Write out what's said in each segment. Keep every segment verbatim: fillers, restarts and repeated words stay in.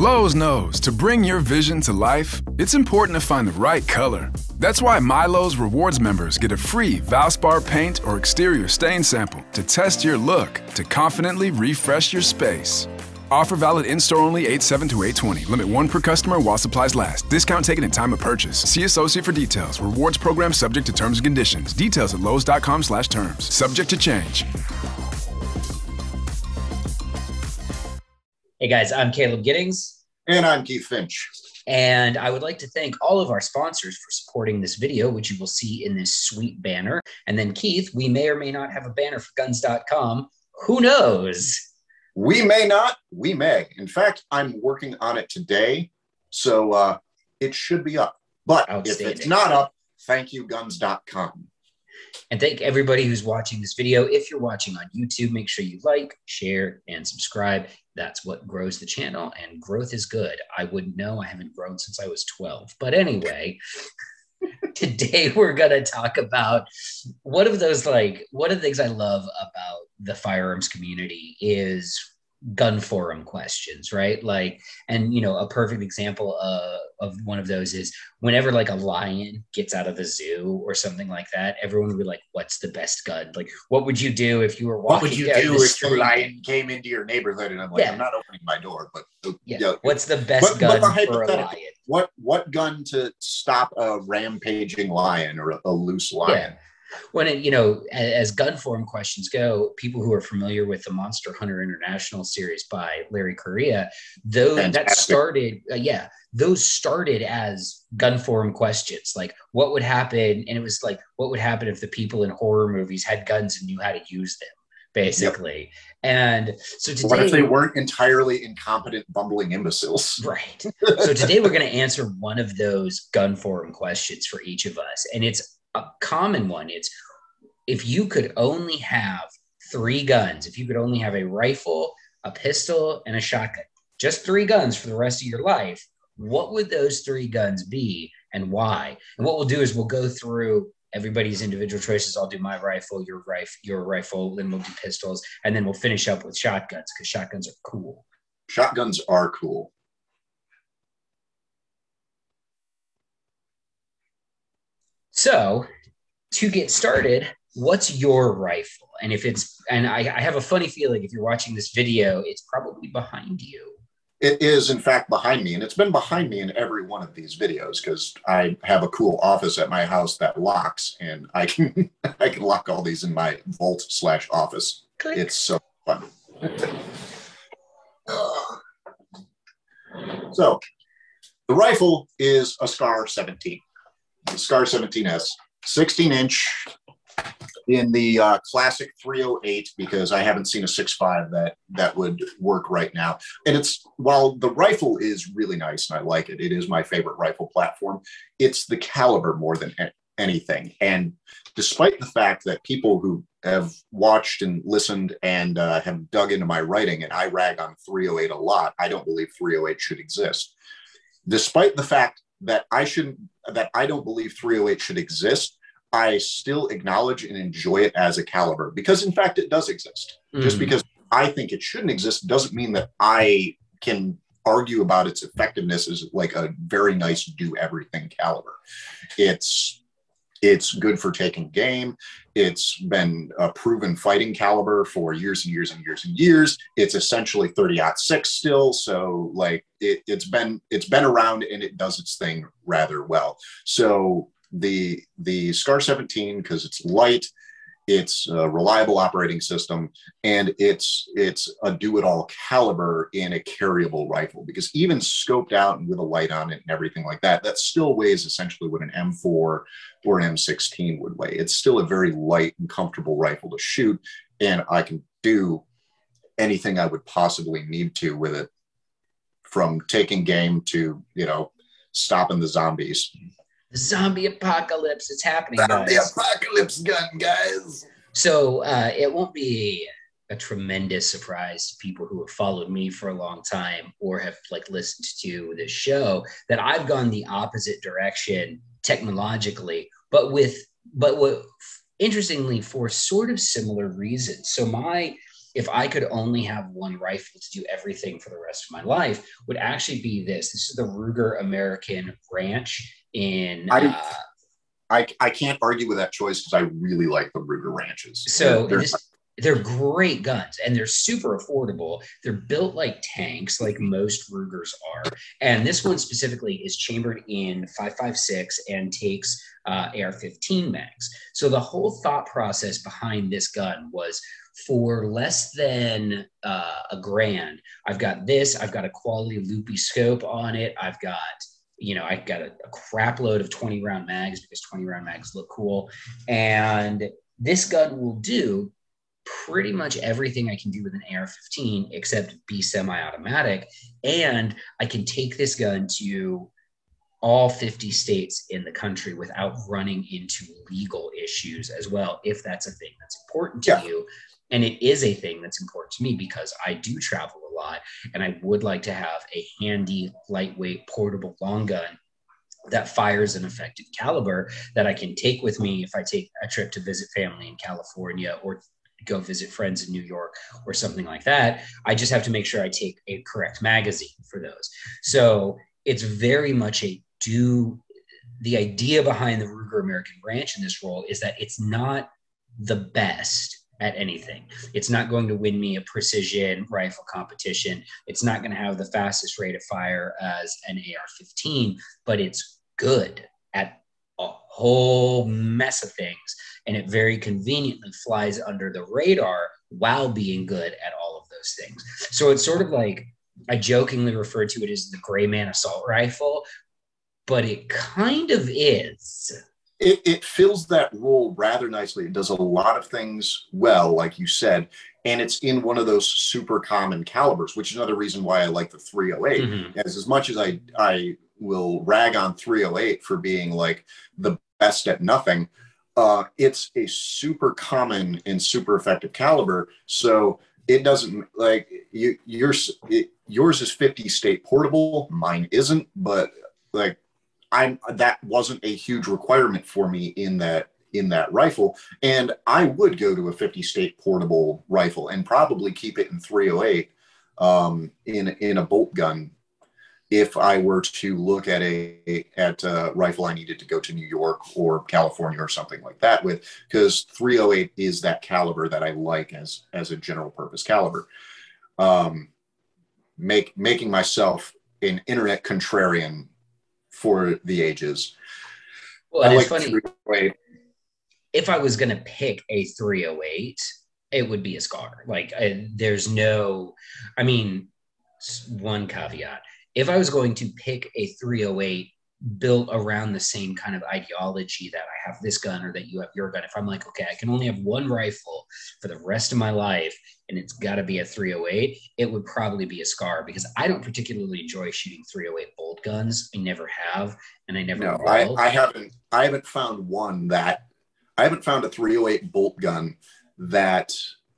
Lowe's knows to bring your vision to life, it's important to find the right color. That's why MyLowe's Rewards members get a free Valspar paint or exterior stain sample to test your look to confidently refresh your space. Offer valid in-store only eight seven to eight twenty. Limit one per customer while supplies last. Discount taken in time of purchase. See associate for details. Rewards program subject to terms and conditions. Details at lowes.com slash terms. Subject to change. Hey guys, I'm Caleb Giddings. And I'm Keith Finch. And I would like to thank all of our sponsors for supporting this video, which you will see in this sweet banner. And then Keith, we may or may not have a banner for guns dot com. Who knows? We may not, we may. In fact, I'm working on it today, so uh, it should be up. But if it's not up, thank you, guns dot com. And thank everybody who's watching this video. If you're watching on YouTube, make sure you like, share, and subscribe. That's what grows the channel, and growth is good. I wouldn't know. I haven't grown since I was twelve. But anyway, today we're going to talk about one of those, like, one of the things I love about the firearms community is gun forum questions, right? Like, and, you know, a perfect example uh, of one of those is whenever like a lion gets out of the zoo or something like that, everyone would be like, what's the best gun? Like, what would you do if you were walking What would you down do the if street? the lion came into your neighborhood? And I'm like, Yeah. I'm not opening my door, but uh, Yeah. yeah. What's the best But- gun but for a hypothetically, lion? What what gun to stop a rampaging lion or a, a loose lion? Yeah. When it, you know, as, as gun forum questions go, people who are familiar with the Monster Hunter International series by Larry Correia, those that Fantastic. started, uh, yeah, those started as gun forum questions. Like, what would happen? And it was like, what would happen if the people in horror movies had guns and knew how to use them, basically. Yep. And so today, What if they weren't entirely incompetent, bumbling imbeciles? Right. So today we're going to answer one of those gun forum questions for each of us, and it's a common one. It's, if you could only have three guns, if you could only have a rifle, a pistol, and a shotgun, just three guns for the rest of your life, what would those three guns be and why? And what we'll do is we'll go through everybody's individual choices. I'll do my rifle, your rifle, your rifle, then we'll do pistols, and then we'll finish up with shotguns because shotguns are cool. Shotguns are cool. So to get started, what's your rifle? And if it's, and I, I have a funny feeling if you're watching this video, it's probably behind you. It is, in fact, behind me, and it's been behind me in every one of these videos because I have a cool office at my house that locks, and I can I can lock all these in my vault slash office. Click. It's so fun. So, the rifle is a SCAR seventeen. The SCAR seventeen S, sixteen inch in the uh, classic three oh eight, because I haven't seen a six five that that would work right now. And it's, while the rifle is really nice and I like it, it is my favorite rifle platform, it's the caliber more than anything. And despite the fact that people who have watched and listened and uh, have dug into my writing, and I rag on three oh eight a lot, I don't believe three oh eight should exist. Despite the fact that I shouldn't, that I don't believe three oh eight should exist, I still acknowledge and enjoy it as a caliber because, in fact, it does exist. Mm. Just because I think it shouldn't exist doesn't mean that I can argue about its effectiveness as like a very nice do everything caliber. It's it's good for taking game. It's been a proven fighting caliber for years and years and years and years. It's essentially thirty aught six still, so like it, it's been it's been around and it does its thing rather well. So the the SCAR seventeen, because it's light, it's a reliable operating system, and it's it's a do-it-all caliber in a carryable rifle, because even scoped out and with a light on it and everything like that, that still weighs essentially what an M four or an M sixteen would weigh. It's still a very light and comfortable rifle to shoot, and I can do anything I would possibly need to with it, from taking game to, you know, stopping the zombies. The zombie apocalypse, it's happening, Zombie guys. apocalypse gun, guys. So uh, it won't be a tremendous surprise to people who have followed me for a long time or have like listened to this show that I've gone the opposite direction technologically, but with but what interestingly for sort of similar reasons. So my if I could only have one rifle to do everything for the rest of my life, would actually be this. This is the Ruger American Ranch in. I, uh, I, I can't argue with that choice because I really like the Ruger ranches. So they're, they're, this, they're great guns and they're super affordable. They're built like tanks, like most Rugers are. And this one specifically is chambered in five five six and takes uh, A R fifteen mags. So the whole thought process behind this gun was for less than uh, a grand. I've got this, I've got a quality loopy scope on it. I've got you know, I got a, a crap load of twenty round mags because twenty round mags look cool. And this gun will do pretty much everything I can do with an A R fifteen except be semi-automatic. And I can take this gun to all fifty states in the country without running into legal issues as well, if that's a thing that's important to yeah. you. And it is a thing that's important to me because I do travel a lot and I would like to have a handy, lightweight, portable long gun that fires an effective caliber that I can take with me if I take a trip to visit family in California or go visit friends in New York or something like that. I just have to make sure I take a correct magazine for those. So it's very much a do. The idea behind the Ruger American Ranch in this role is that it's not the best at anything. It's not going to win me a precision rifle competition. It's not going to have the fastest rate of fire as an A R fifteen, but it's good at a whole mess of things. And it very conveniently flies under the radar while being good at all of those things. So it's sort of like, I jokingly refer to it as the Gray Man assault rifle, but it kind of is. It, it fills that role rather nicely. It does a lot of things well, like you said, and it's in one of those super common calibers, which is another reason why I like the three oh eight. Mm-hmm. As, as much as I, I will rag on three oh eight for being like the best at nothing, uh, it's a super common and super effective caliber. So it doesn't like you, yours, it, yours is fifty state portable. Mine isn't, but like, I'm that wasn't a huge requirement for me in that in that rifle, and I would go to a fifty state portable rifle and probably keep it in three oh eight um, in in a bolt gun if I were to look at a at a rifle I needed to go to New York or California or something like that with, because three oh eight is that caliber that I like as as a general purpose caliber. Um, make making myself an internet contrarian for the ages. Well, and it's like funny. If I was going to pick a three oh eight, it would be a Scar. Like, I, there's no, I mean, one caveat. If I was going to pick a three oh eight built around the same kind of ideology that I have this gun or that you have your gun, if I'm like, okay, I can only have one rifle for the rest of my life and it's got to be a three oh eight, it would probably be a Scar, because I don't particularly enjoy shooting three oh eight bolt guns. I never have, and I never no, will. I, I haven't I haven't found one that I haven't found a three oh eight bolt gun that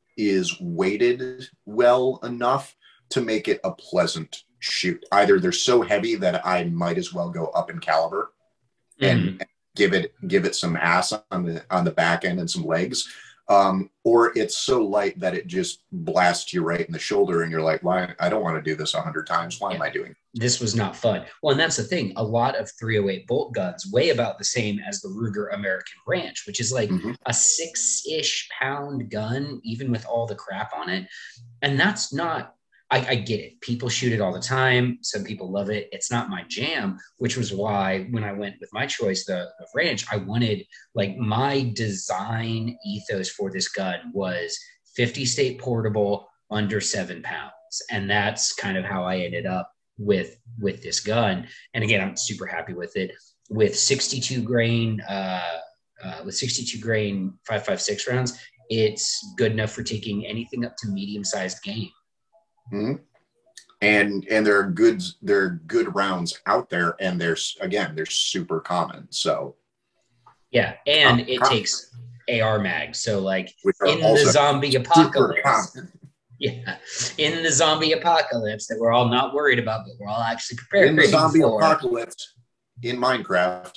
is weighted well enough to make it a pleasant shoot. Either they're so heavy that I might as well go up in caliber and, mm. and give it give it some ass on the on the back end and some legs, um, or it's so light that it just blasts you right in the shoulder, and you're like, "Why? I don't want to do this a hundred times. Why yeah. am I doing it? This was not fun." Well, and that's the thing. A lot of three oh eight bolt guns weigh about the same as the Ruger American Ranch, which is like mm-hmm. a six-ish pound gun, even with all the crap on it, and that's not. I, I get it. People shoot it all the time. Some people love it. It's not my jam, which was why when I went with my choice, the, the Ranch, I wanted, like, my design ethos for this gun was fifty state portable under seven pounds. And that's kind of how I ended up with, with this gun. And again, I'm super happy with it. With sixty-two grain, uh, uh, with sixty-two grain five five six rounds, it's good enough for taking anything up to medium-sized game. Mm-hmm. And and there are good there are good rounds out there, and there's again they're super common. So yeah, and um, it common. takes A R mags. So like in the zombie apocalypse, yeah, in the zombie apocalypse that we're all not worried about, but we're all actually prepared. In the zombie for. apocalypse in Minecraft,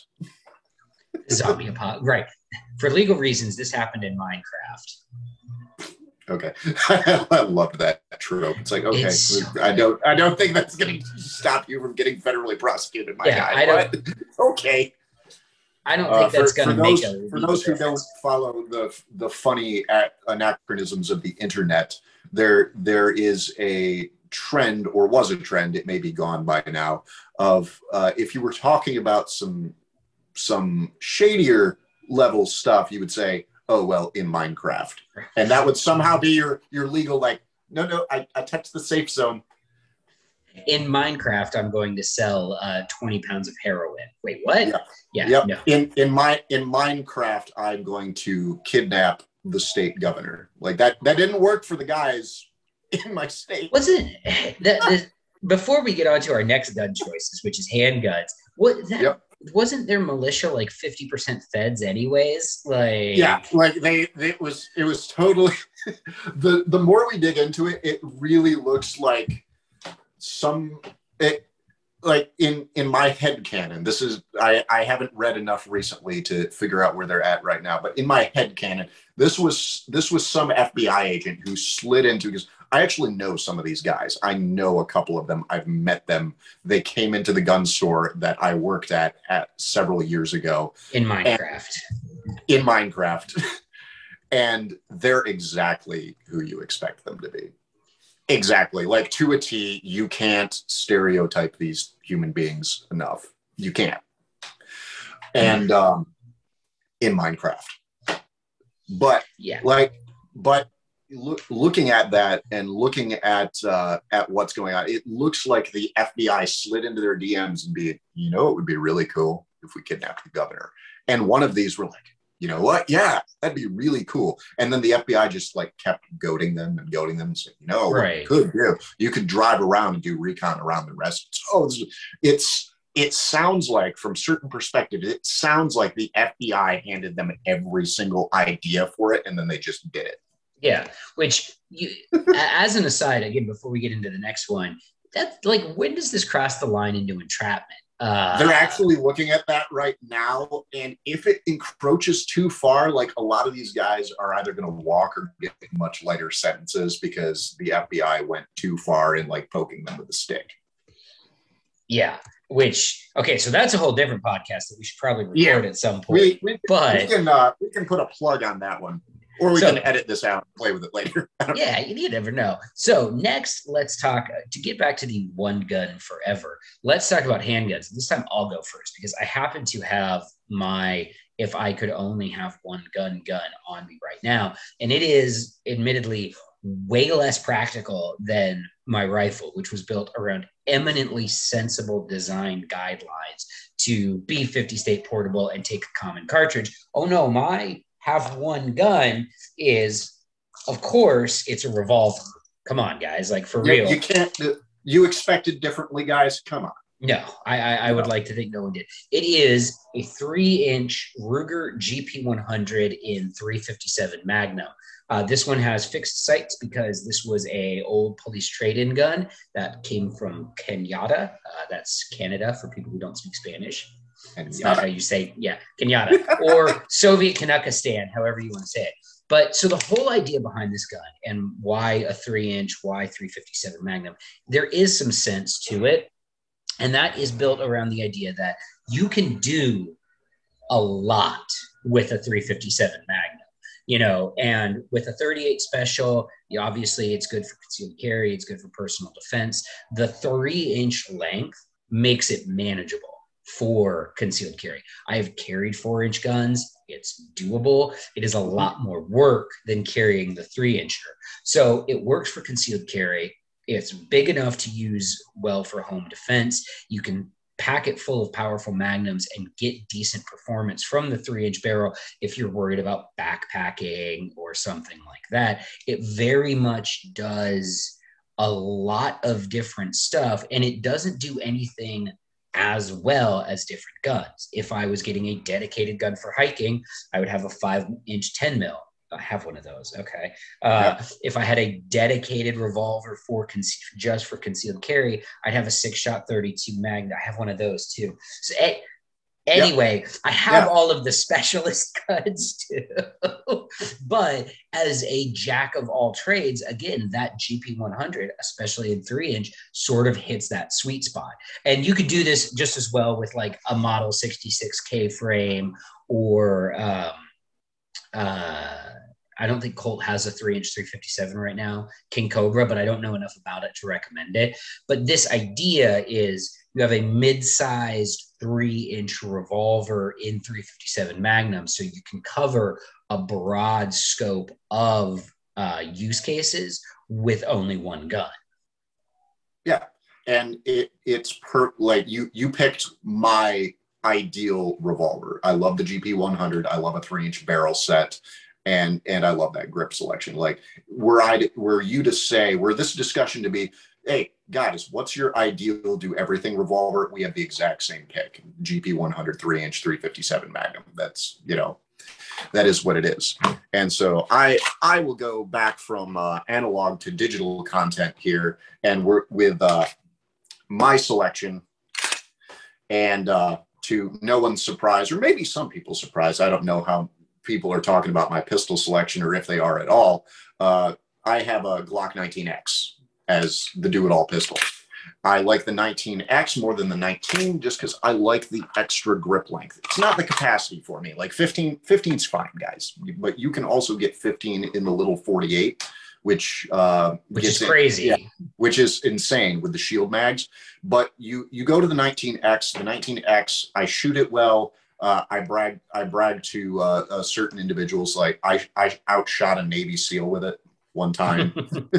zombie apocalypse, right? For legal reasons, this happened in Minecraft. Okay. I loved that trope. It's like, okay, it's so I don't I don't think that's gonna stop you from getting federally prosecuted, my yeah, guy. I don't, but, okay. I don't think uh, that's going to make a for those who don't follow the the funny anachronisms of the internet. There there is a trend, or was a trend, it may be gone by now, of uh, if you were talking about some some shadier level stuff, you would say, oh well, in Minecraft, and that would somehow be your your legal, like, no no I, I touched the safe zone. In Minecraft, I'm going to sell uh, twenty pounds of heroin. Wait, what? Yeah. Yeah. Yep. No. In in my in Minecraft, I'm going to kidnap the state governor. Like that. That didn't work for the guys in my state. Wasn't that the, before we get on to our next gun choices, which is handguns? What that yep. wasn't their militia like fifty percent feds, anyways? Like yeah, like they, they it was it was totally. the the more we dig into it, it really looks like. Some it like in in my head canon, this is I I haven't read enough recently to figure out where they're at right now, but in my head canon, this was this was some F B I agent who slid into, because I actually know some of these guys. I know a couple of them. I've met them. They came into the gun store that I worked at at several years ago in Minecraft. In Minecraft. And they're exactly who you expect them to be. Exactly. Like to a T, you can't stereotype these human beings enough. You can't. And um, in Minecraft. But yeah, like, but look, looking at that and looking at uh, at what's going on, it looks like the F B I slid into their D Ms and be, you know, it would be really cool if we kidnapped the governor. And one of these were like, you know what? Yeah, that'd be really cool. And then the F B I just like kept goading them and goading them and saying, you know, right. what you could do, you could drive around and do recon around the rest. So it's, it's, it sounds like, from certain perspectives, it sounds like the F B I handed them every single idea for it, and then they just did it. Yeah, which, you, as an aside, again, before we get into the next one, that like, when does this cross the line into entrapment? Uh, They're actually looking at that right now, and if it encroaches too far, like a lot of these guys are either going to walk or get much lighter sentences because the F B I went too far in like poking them with a stick. Yeah, which okay, so that's a whole different podcast that we should probably record yeah. at some point. We, we, but we can uh, we can put a plug on that one. Or we so, can edit this out and play with it later. Yeah, you never know. So next, let's talk, to get back to the one gun forever, let's talk about handguns. This time I'll go first because I happen to have my, if I could only have one gun gun on me right now. And it is admittedly way less practical than my rifle, which was built around eminently sensible design guidelines to be fifty state portable and take a common cartridge. Oh no, my have one gun is, of course, it's a revolver. Come on, guys, like for you, real. You can't, you expected differently, guys. Come on. No, I, I, I would like to think no one did. It is a three-inch Ruger G P one hundred in three fifty-seven Magnum. Uh, this one has fixed sights because this was a old police trade-in gun that came from Kenyatta. Uh, that's Canada for people who don't speak Spanish. It's not how you say, yeah, Kenyatta or Soviet Kanakistan, however you want to say it. But so the whole idea behind this gun and why a three-inch, why three fifty-seven Magnum, there is some sense to it. And that is built around the idea that you can do a lot with a three fifty-seven Magnum, you know, and with a thirty-eight Special, you, obviously it's good for concealed carry. It's good for personal defense. The three-inch length makes it manageable for concealed carry. I have carried four-inch guns. It's doable. It is a lot more work than carrying the three-incher. So it works for concealed carry. It's big enough to use well for home defense. You can pack it full of powerful magnums and get decent performance from the three-inch barrel if you're worried about backpacking or something like that. It very much does a lot of different stuff, and it doesn't do anything as well as different guns. If I was getting a dedicated gun for hiking, I would have a five-inch ten mil. I have one of those. Okay. Uh, yeah. If I had a dedicated revolver for con- just for concealed carry, I'd have a six-shot thirty-two Magnum. I have one of those too. So it, Anyway, Yep. I have Yeah. all of the specialist guns too. But as a jack of all trades, again, that G P one hundred, especially in three inch, sort of hits that sweet spot. And you could do this just as well with like a Model sixty-six K frame or um, uh, I don't think Colt has a three inch three fifty-seven right now, King Cobra, but I don't know enough about it to recommend it. But this idea is you have a mid-sized three inch revolver in three fifty-seven Magnum, so you can cover a broad scope of uh, use cases with only one gun. Yeah, and it it's per like you you picked my ideal revolver. I love the G P one hundred. I love a three inch barrel set. And and I love that grip selection. Like, were I were you to say, were this discussion to be, hey guys, what's your ideal do everything revolver? We have the exact same pick, G P one hundred three inch three fifty-seven Magnum. That's, you know, that is what it is. And so I I will go back from uh, analog to digital content here, and we're with uh, my selection, and uh, to no one's surprise, or maybe some people's surprise, I don't know how people are talking about my pistol selection or if they are at all. Uh, I have a Glock nineteen X as the do-it-all pistol. I like the nineteen X more than the nineteen just because I like the extra grip length. It's not the capacity for me. Like fifteen, fifteen's fine, guys. But you can also get fifteen in the little forty-eight, which uh, which gets is crazy. In, yeah, which is insane with the shield mags. But you you go to the nineteen X. The nineteen X, I shoot it well. Uh, I brag. I brag to uh, uh, certain individuals like I I outshot a Navy SEAL with it one time,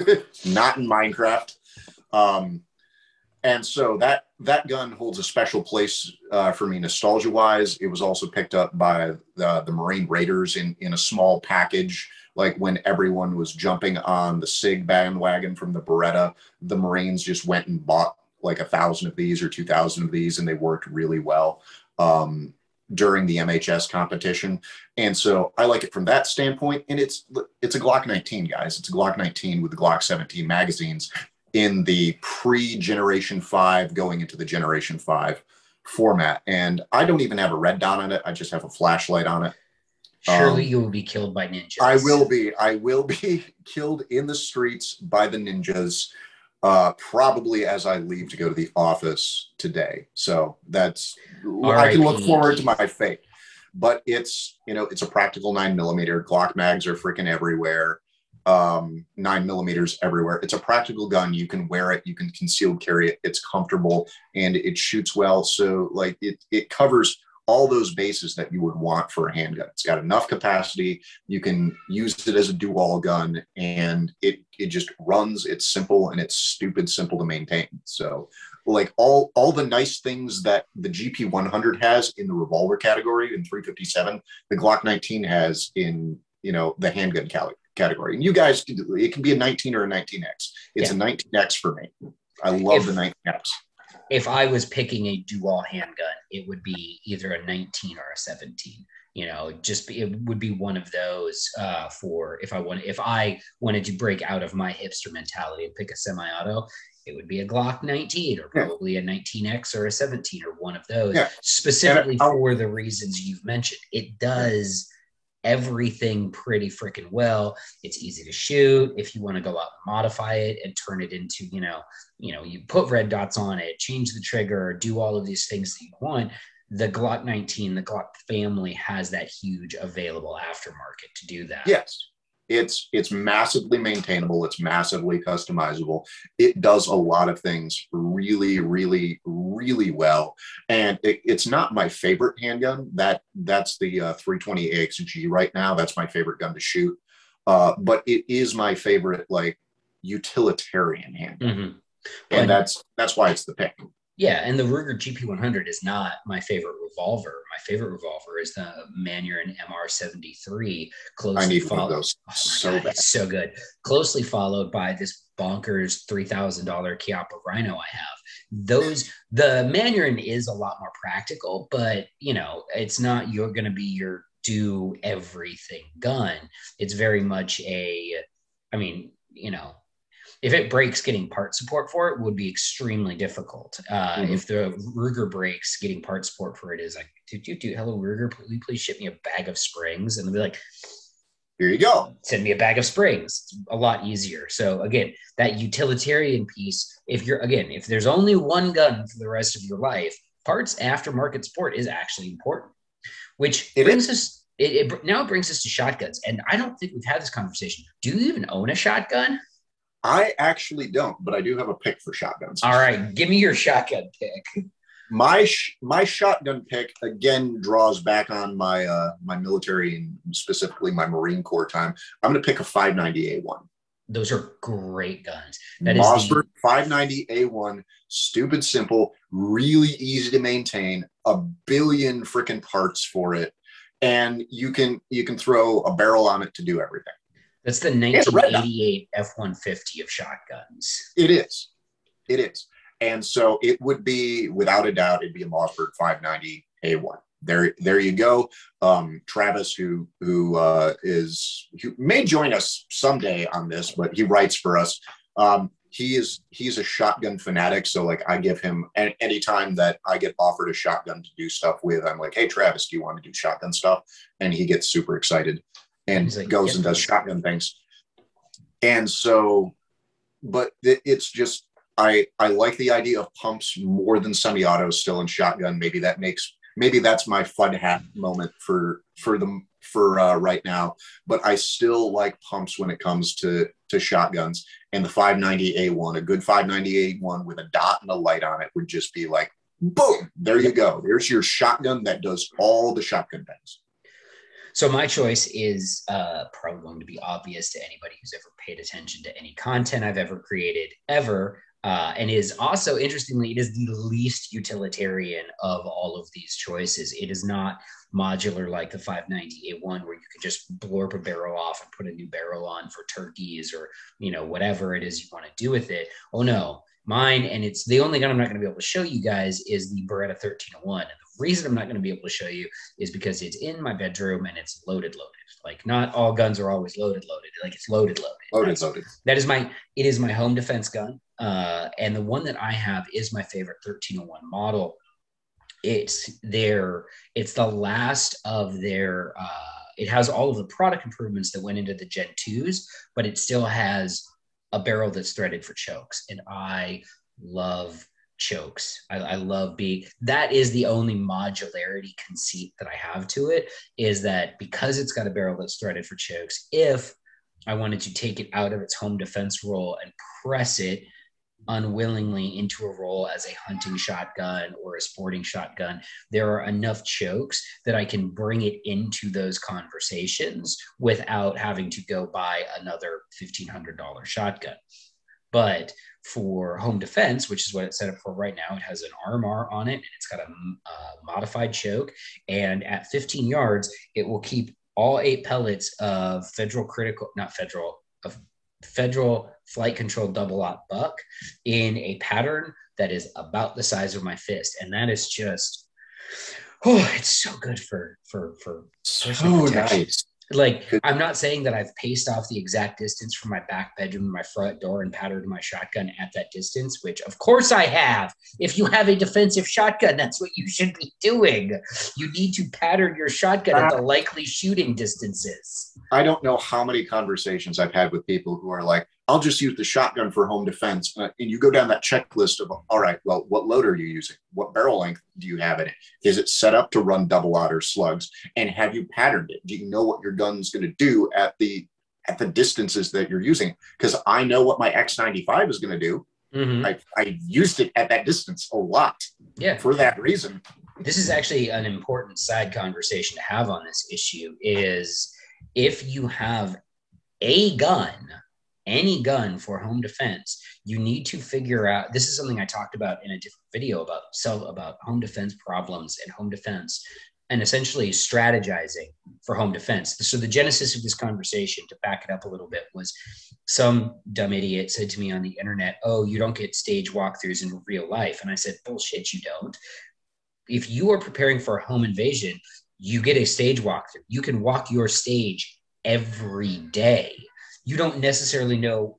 not in Minecraft, um, and so that that gun holds a special place uh, for me nostalgia wise. It was also picked up by the, the Marine Raiders in in a small package. Like when everyone was jumping on the SIG bandwagon from the Beretta, the Marines just went and bought like a thousand of these or two thousand of these, and they worked really well. Um, during the M H S competition. And so I like it from that standpoint. And it's it's a Glock nineteen, guys. It's a Glock nineteen with the Glock seventeen magazines in the pre-Generation five going into the Generation five format. And I don't even have a red dot on it. I just have a flashlight on it. Surely um, you will be killed by ninjas. I will be. I will be killed in the streets by the ninjas. Uh, probably as I leave to go to the office today. So that's, I can look forward to my fate. But it's, you know, it's a practical nine millimeter. Glock mags are freaking everywhere. Um, nine millimeters everywhere. It's a practical gun. You can wear it. You can concealed carry it. It's comfortable and it shoots well. So like it, it covers all those bases that you would want for a handgun. It's got enough capacity. You can use it as a dual gun, and it it just runs. It's simple and it's stupid simple to maintain. So like all all the nice things that the G P one hundred has in the revolver category in three fifty-seven, the Glock nineteen has in, you know, the handgun category. And you guys, it can be a nineteen or a nineteen X. It's yeah. a nineteen X for me. I love if, the nineteen X. If I was picking a dual handgun, it would be either a nineteen or a seventeen. You know, just be, it would be one of those uh, for if I wanted if I wanted to break out of my hipster mentality and pick a semi-auto, it would be a Glock nineteen or probably yeah. a nineteen X or a seventeen or one of those. Yeah. Specifically for the reasons you've mentioned. It does everything pretty freaking well. It's easy to shoot. If you want to go out and modify it and turn it into, you know, you know, you put red dots on it, change the trigger, do all of these things that you want. The Glock nineteen, the Glock family has that huge available aftermarket to do that. Yes. It's it's massively maintainable. It's massively customizable. It does a lot of things really, really, really well. And it, it's not my favorite handgun. That that's the uh, three twenty A X G right now. That's my favorite gun to shoot. Uh, but it is my favorite like utilitarian handgun, mm-hmm. and and that's that's why it's the pick. Yeah, and the Ruger G P one hundred is not my favorite revolver. My favorite revolver is the Manurin M R seventy-three. Closely I need followed. one of those oh so God, bad. It's so good. Closely followed by this bonkers three thousand dollars Chiappa Rhino I have. Those the Manurin is a lot more practical, but you know it's not. You're going to be your do everything gun. It's very much a. I mean, you know. if it breaks, getting part support for it would be extremely difficult. Uh, mm-hmm. If the Ruger breaks, getting part support for it is like, do, do, do, hello, Ruger, please, please ship me a bag of springs. And they'll be like, here you go. Send me a bag of springs. It's a lot easier. So again, that utilitarian piece, if you're, again, if there's only one gun for the rest of your life, parts aftermarket support is actually important, which it brings is. us, it, it now it brings us to shotguns. And I don't think we've had this conversation. Do you even own a shotgun? I actually don't, but I do have a pick for shotguns. All right. Give me your shotgun pick. My sh- my shotgun pick, again, draws back on my uh, my military and specifically my Marine Corps time. I'm going to pick a five ninety A one. Those are great guns. That Mossberg is the- five ninety A one, stupid simple, really easy to maintain, a billion freaking parts for it. And you can you can throw a barrel on it to do everything. That's the nineteen eighty-eight F one fifty of shotguns. It is. It is. And so it would be, without a doubt, it'd be a Mossberg five ninety A one. There, there you go. Um, Travis, who who uh, is who may join us someday on this, but he writes for us. Um, he is he's a shotgun fanatic. So like I give him any anytime that I get offered a shotgun to do stuff with, I'm like, hey Travis, do you want to do shotgun stuff? And he gets super excited and like, goes and does shotgun things. And so, but it, it's just. I, I like the idea of pumps more than semi-autos still in shotgun. Maybe that makes maybe that's my fun hat moment for for them for uh, right now. But I still like pumps when it comes to to shotguns. And the five ninety A one, a good five ninety A one with a dot and a light on it would just be like, boom, there you go. There's your shotgun that does all the shotgun things. So my choice is uh, probably going to be obvious to anybody who's ever paid attention to any content I've ever created ever. Uh, and is also, interestingly, it is the least utilitarian of all of these choices. It is not modular like the five ninety A one, where you can just blorp a barrel off and put a new barrel on for turkeys or, you know, whatever it is you want to do with it. Oh, no. Mine, and it's the only gun I'm not going to be able to show you guys, is the Beretta thirteen oh one. And the reason I'm not going to be able to show you is because it's in my bedroom and it's loaded, loaded. Like, not all guns are always loaded, loaded. Like, it's loaded, loaded. Loaded, That's, loaded. That is my, it is my home defense gun. Uh, and the one that I have is my favorite thirteen oh one model. It's their, it's the last of their, uh, it has all of the product improvements that went into the Gen twos, but it still has a barrel that's threaded for chokes. And I love chokes. I, I love being, that is the only modularity conceit that I have to it, is that because it's got a barrel that's threaded for chokes, if I wanted to take it out of its home defense role and press it unwillingly into a role as a hunting shotgun or a sporting shotgun, there are enough chokes that I can bring it into those conversations without having to go buy another fifteen hundred dollars shotgun. But for home defense, which is what it's set up for right now, it has an R M R on it and it's got a uh, modified choke. And at fifteen yards, it will keep all eight pellets of federal critical, not federal, of federal flight control double aught buck in a pattern that is about the size of my fist. And that is just, oh, it's so good for, for, for so nice. Like, I'm not saying that I've paced off the exact distance from my back bedroom to my front door and patterned my shotgun at that distance, which of course I have. If you have a defensive shotgun, that's what you should be doing. You need to pattern your shotgun at the likely shooting distances. I don't know how many conversations I've had with people who are like, I'll just use the shotgun for home defense. Uh, and you go down that checklist of, all right, well, what load are you using? What barrel length do you have in it? Is it set up to run double aught or slugs? And have you patterned it? Do you know what your gun's going to do at the at the distances that you're using? Because I know what my X ninety-five is going to do. Mm-hmm. I, I used it at that distance a lot. Yeah. For that reason. This is actually an important side conversation to have on this issue, is if you have a gun, any gun for home defense, you need to figure out, this is something I talked about in a different video about self, about home defense problems and home defense, and essentially strategizing for home defense. So the genesis of this conversation, to back it up a little bit, was some dumb idiot said to me on the internet, oh, you don't get stage walkthroughs in real life. And I said, bullshit, you don't. If you are preparing for a home invasion, you get a stage walkthrough. You can walk your stage every day. You don't necessarily know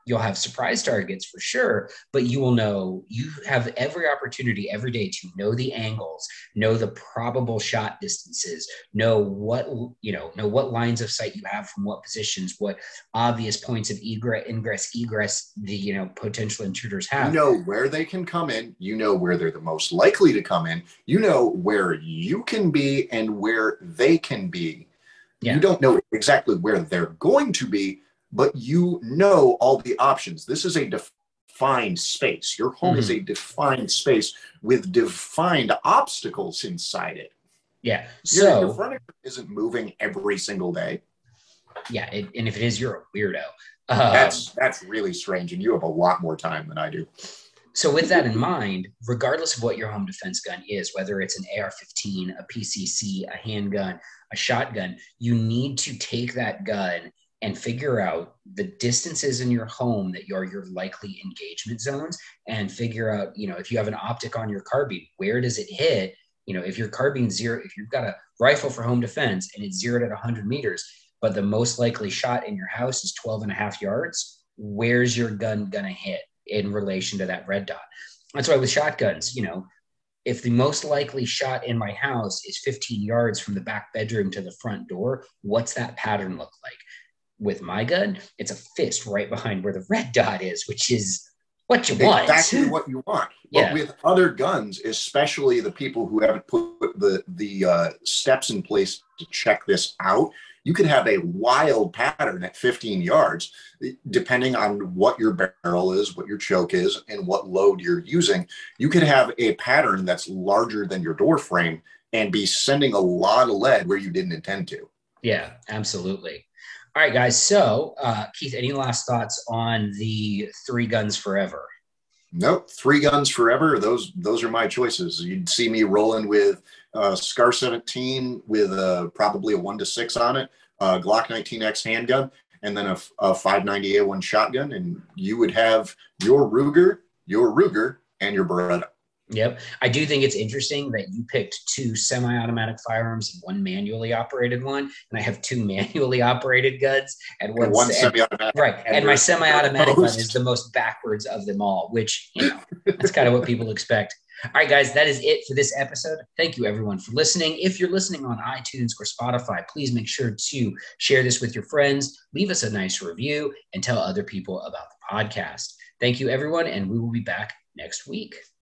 You'll have surprise targets for sure, but you will know, you have every opportunity every day to know the angles, know the probable shot distances, know what, you know, know what lines of sight you have from what positions, what obvious points of egress, ingress, egress, the, you know, potential intruders have. You know where they can come in. You know where they're the most likely to come in. You know where you can be and where they can be. Yeah. You don't know exactly where they're going to be, but you know all the options. This is a defined space. Your home mm-hmm. is a defined space with defined obstacles inside it. Yeah. So your, your furniture isn't moving every single day. Yeah. It, and if it is, you're a weirdo. Um, that's, that's really strange. And you have a lot more time than I do. So with that in mind, regardless of what your home defense gun is, whether it's an A R fifteen, a P C C, a handgun, a shotgun, you need to take that gun and figure out the distances in your home that are your likely engagement zones, and figure out, you know, if you have an optic on your carbine, where does it hit? You know, if your carbine zero, if you've got a rifle for home defense and it's zeroed at one hundred meters, but the most likely shot in your house is twelve and a half yards, where's your gun gonna hit in relation to that red dot? That's why with shotguns, you know, if the most likely shot in my house is fifteen yards from the back bedroom to the front door, what's that pattern look like? With my gun, it's a fist right behind where the red dot is, which is what you want. Exactly what you want. Yeah. But with other guns, especially the people who haven't put the, the uh, steps in place to check this out, you could have a wild pattern at fifteen yards, depending on what your barrel is, what your choke is, and what load you're using. You could have a pattern that's larger than your door frame and be sending a lot of lead where you didn't intend to. Yeah, absolutely. All right, guys. So, uh, Keith, any last thoughts on the three guns forever? Nope. Three guns forever. Those those are my choices. You'd see me rolling with uh, Scar seventeen with uh, probably a one to six on it, uh, Glock nineteen X handgun, and then a, a five ninety A one shotgun. And you would have your Ruger, your Ruger, and your Beretta. Yep. I do think it's interesting that you picked two semi-automatic firearms and one manually operated one. And I have two manually operated guns and one, and one semi-automatic. Right. And, and my semi-automatic gun is the most backwards of them all, which, you know, that's kind of what people expect. All right, guys, that is it for this episode. Thank you, everyone, for listening. If you're listening on iTunes or Spotify, please make sure to share this with your friends, leave us a nice review, and tell other people about the podcast. Thank you, everyone, and we will be back next week.